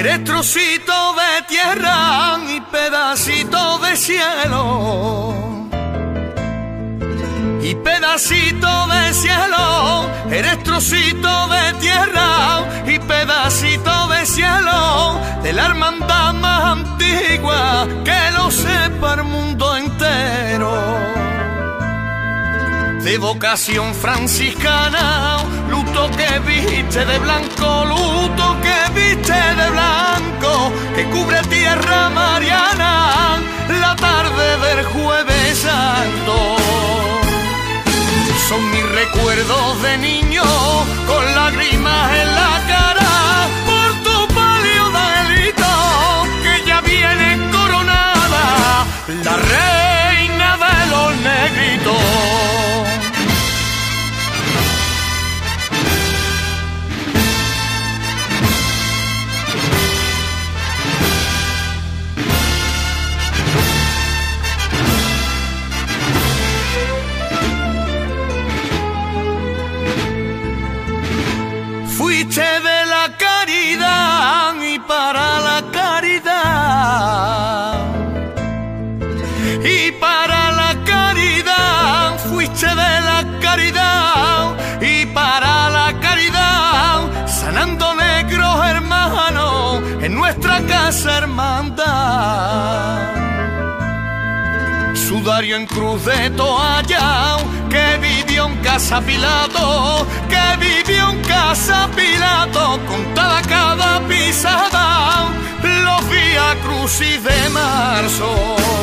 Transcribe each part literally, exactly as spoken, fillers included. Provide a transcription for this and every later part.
Eres trocito de tierra y pedacito de cielo, y pedacito de cielo. Eres trocito de tierra y pedacito de cielo, de la hermandad más antigua que lo sepa el mundo entero. De vocación franciscana, luto que viste de blanco, luto que viste de blanco, que cubre tierra mariana la tarde del Jueves Santo. Son mis recuerdos de niño con lágrimas en la cara por tu palio delito, que ya viene coronada la reina de los negritos. Fuiste de la caridad y para la caridad, y para la caridad, fuiste de la caridad y para la caridad, sanando negros hermanos en nuestra casa hermandad. Sudario en cruz de toalla, que vivió en casa Pilato, que vivió en casa Pilato, contada cada pisada, los Vía Crucis de marzo.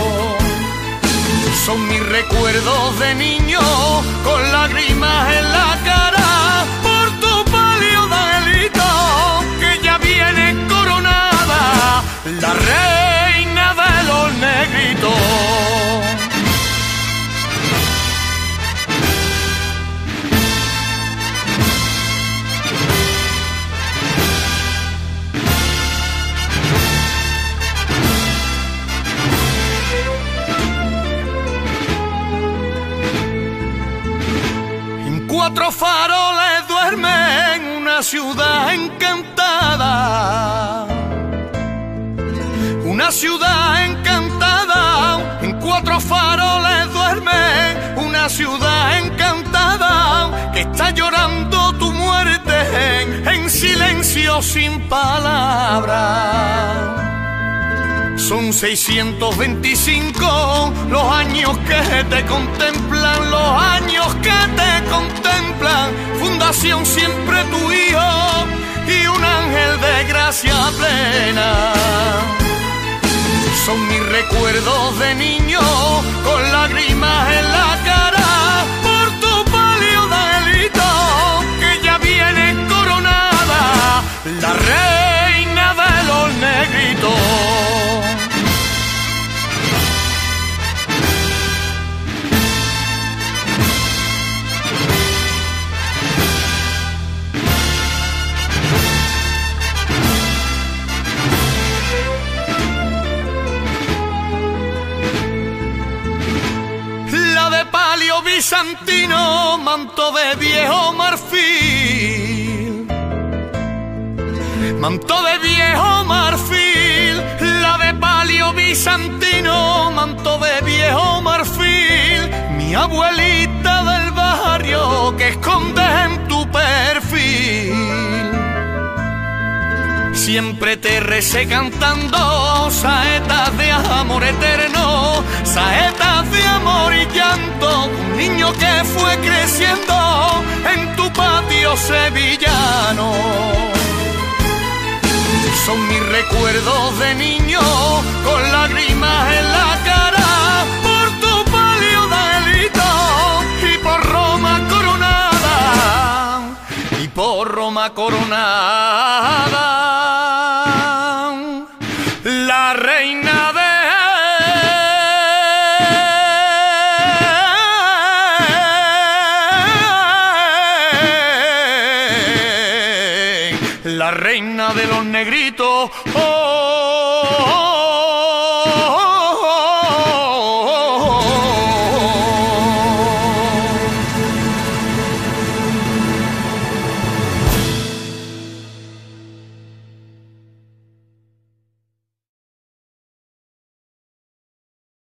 Son mis recuerdos de niño con lágrimas en la cara por tu palio delito, que ya viene coronada la reina de los negritos. Cuatro faroles duermen en una ciudad encantada, una ciudad encantada. En cuatro faroles duerme una ciudad encantada, que está llorando tu muerte en, en silencio sin palabras. Son seiscientos veinticinco los años que te contemplan, los años que te contemplan. Fundación Siempre Tu Hijo y un ángel de gracia plena. Son mis recuerdos de niño con lágrimas en la cara por tu palio delito, que ya viene coronada la reina de los negritos. Bizantino, manto de viejo marfil, manto de viejo marfil, la de palio bizantino, manto de viejo marfil, mi abuelita del barrio que escondes en tu perfil. Siempre te recé cantando saetas de amor eterno, saetas de amor y llanto, un niño que fue creciendo en tu patio sevillano. Son mis recuerdos de niño con lágrimas en la cara por tu palio delito y por Roma coronada, y por Roma coronada. La reina de la reina de los negritos. Oh.